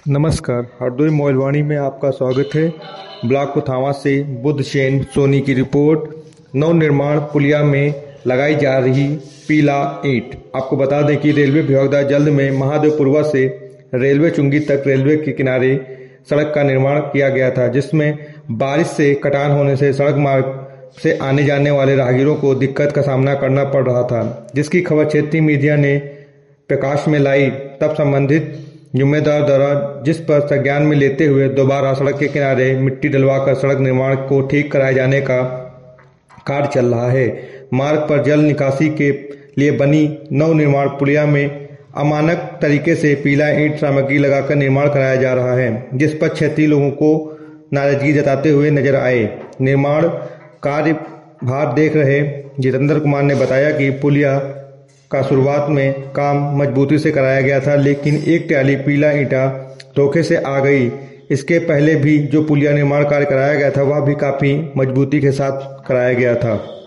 नमस्कार, हरदोई मोबाइलवाणी में आपका स्वागत है। ब्लॉक कुथावा से बुधसेन सोनी की रिपोर्ट। नवनिर्माण पुलिया में लगाई जा रही पीला ईंट। आपको बता दें कि रेलवे विभाग द्वारा जल्द में महादेवपुरवा से रेलवे चुंगी तक रेलवे के किनारे सड़क का निर्माण किया गया था, जिसमें बारिश से कटान होने से सड़क मार्ग से आने जाने वाले राहगीरों को दिक्कत का सामना करना पड़ रहा था, जिसकी खबर क्षेत्रीय मीडिया ने प्रकाश में लाई। तब संबंधित जिम्मेदार द्वारा जिस पर संज्ञान में लेते हुए दोबारा सड़क के किनारे मिट्टी डलवाकर सड़क निर्माण को ठीक कराए जाने का कार्य चल रहा है। मार्ग पर जल निकासी के लिए बनी नवनिर्माण पुलिया में अमानक तरीके से पीला ईंट सामग्री लगाकर निर्माण कराया जा रहा है, जिस पर क्षेत्रीय लोगों को नाराजगी जताते हुए नजर आए। निर्माण कार्य भार देख रहे जितेंद्र कुमार ने बताया कि पुलिया का शुरुआत में काम मजबूती से कराया गया था, लेकिन एक ट्राली पीला ईंटा धोखे से आ गई। इसके पहले भी जो पुलिया निर्माण कार्य कराया गया था वह भी काफी मजबूती के साथ कराया गया था।